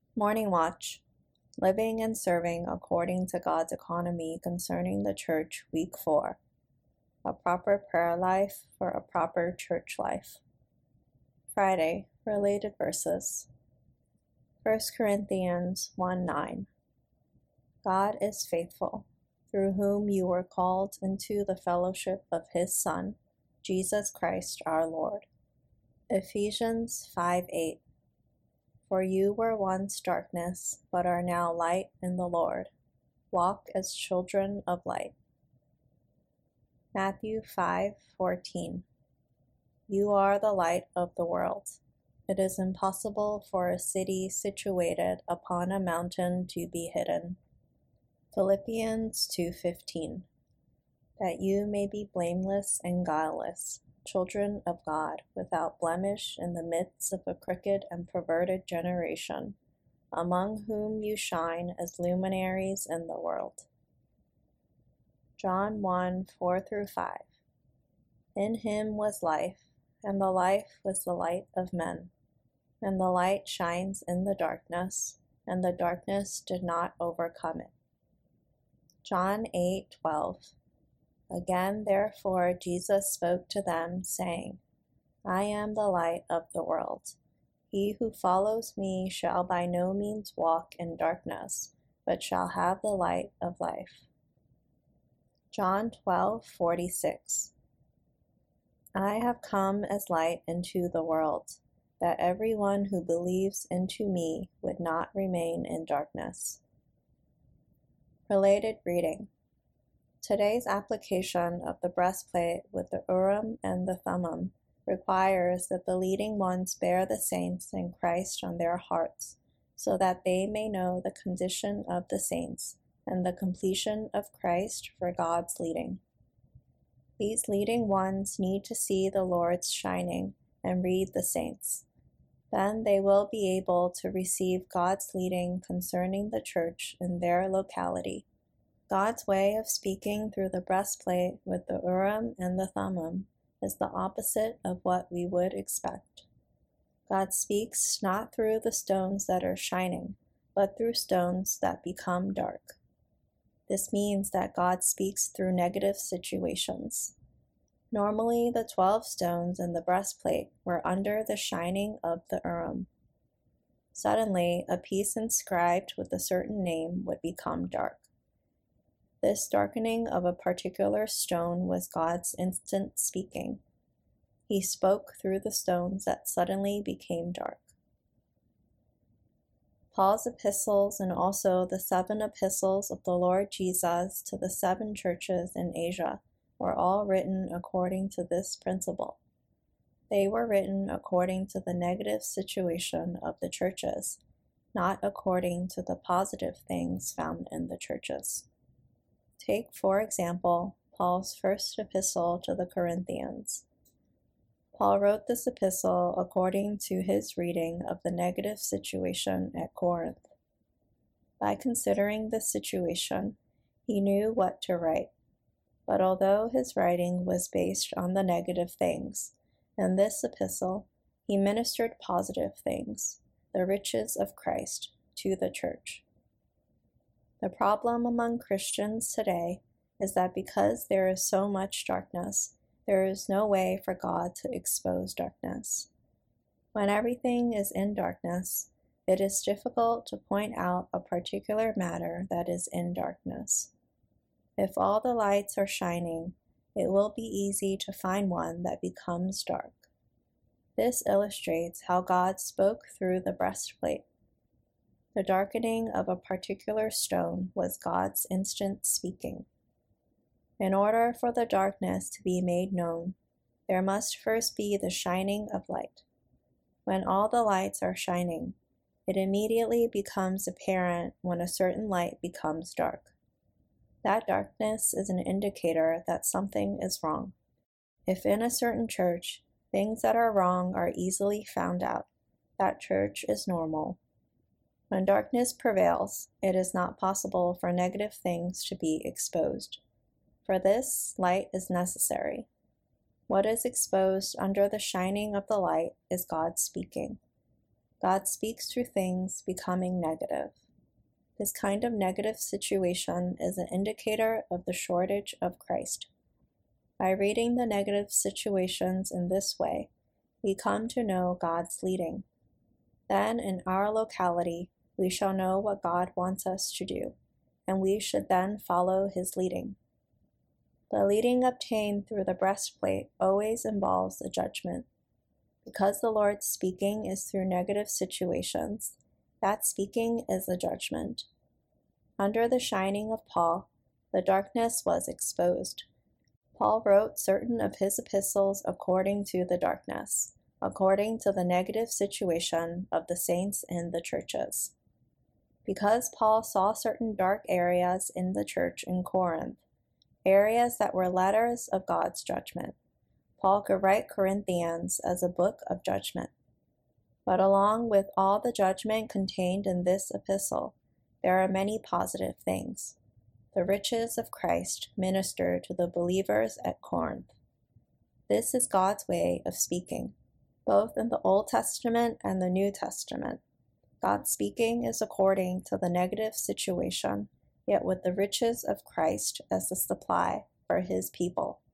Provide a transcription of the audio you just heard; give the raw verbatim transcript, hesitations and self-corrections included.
Morning Watch, Living and Serving According to God's Economy Concerning the Church, Week four. A Proper Prayer Life for a Proper Church Life. Friday, Related Verses. First Corinthians one nine. God is faithful, through whom you were called into the fellowship of His Son, Jesus Christ our Lord. Ephesians five eight. For you were once darkness, but are now light in the Lord. Walk as children of light. Matthew five fourteen. You are the light of the world. It is impossible for a city situated upon a mountain to be hidden. Philippians two fifteen. That you may be blameless and guileless, children of God, without blemish in the midst of a crooked and perverted generation, among whom you shine as luminaries in the world. John one four through five. In him was life, and the life was the light of men. And the light shines in the darkness, and the darkness did not overcome it. John eight twelve. Again, therefore, Jesus spoke to them, saying, I am the light of the world. He who follows me shall by no means walk in darkness, but shall have the light of life. John twelve forty-six. I have come as light into the world, that everyone who believes into me would not remain in darkness. Related reading. Today's application of the breastplate with the Urim and the Thummim requires that the leading ones bear the saints in Christ on their hearts, so that they may know the condition of the saints and the completion of Christ for God's leading. These leading ones need to see the Lord's shining and read the saints. Then they will be able to receive God's leading concerning the church in their locality. God's way of speaking through the breastplate with the Urim and the Thummim is the opposite of what we would expect. God speaks not through the stones that are shining, but through stones that become dark. This means that God speaks through negative situations. Normally, the twelve stones in the breastplate were under the shining of the Urim. Suddenly, a piece inscribed with a certain name would become dark. This darkening of a particular stone was God's instant speaking. He spoke through the stones that suddenly became dark. Paul's epistles and also the seven epistles of the Lord Jesus to the seven churches in Asia were all written according to this principle. They were written according to the negative situation of the churches, not according to the positive things found in the churches. Take, for example, Paul's first epistle to the Corinthians. Paul wrote this epistle according to his reading of the negative situation at Corinth. By considering this situation, he knew what to write. But although his writing was based on the negative things, in this epistle he ministered positive things, the riches of Christ, to the church. The problem among Christians today is that because there is so much darkness, there is no way for God to expose darkness. When everything is in darkness, it is difficult to point out a particular matter that is in darkness. If all the lights are shining, it will be easy to find one that becomes dark. This illustrates how God spoke through the breastplate. The darkening of a particular stone was God's instant speaking. In order for the darkness to be made known, there must first be the shining of light. When all the lights are shining, it immediately becomes apparent when a certain light becomes dark. That darkness is an indicator that something is wrong. If in a certain church, things that are wrong are easily found out, that church is normal. When darkness prevails, it is not possible for negative things to be exposed. For this, light is necessary. What is exposed under the shining of the light is God speaking. God speaks through things becoming negative. This kind of negative situation is an indicator of the shortage of Christ. By reading the negative situations in this way, we come to know God's leading. Then, in our locality, we shall know what God wants us to do, and we should then follow His leading. The leading obtained through the breastplate always involves a judgment. Because the Lord's speaking is through negative situations, that speaking is a judgment. Under the shining of Paul, the darkness was exposed. Paul wrote certain of his epistles according to the darkness, according to the negative situation of the saints in the churches. Because Paul saw certain dark areas in the church in Corinth, areas that were letters of God's judgment, Paul could write Corinthians as a book of judgment. But along with all the judgment contained in this epistle, there are many positive things. The riches of Christ ministered to the believers at Corinth. This is God's way of speaking, both in the Old Testament and the New Testament. God's speaking is according to the negative situation, yet with the riches of Christ as the supply for His people.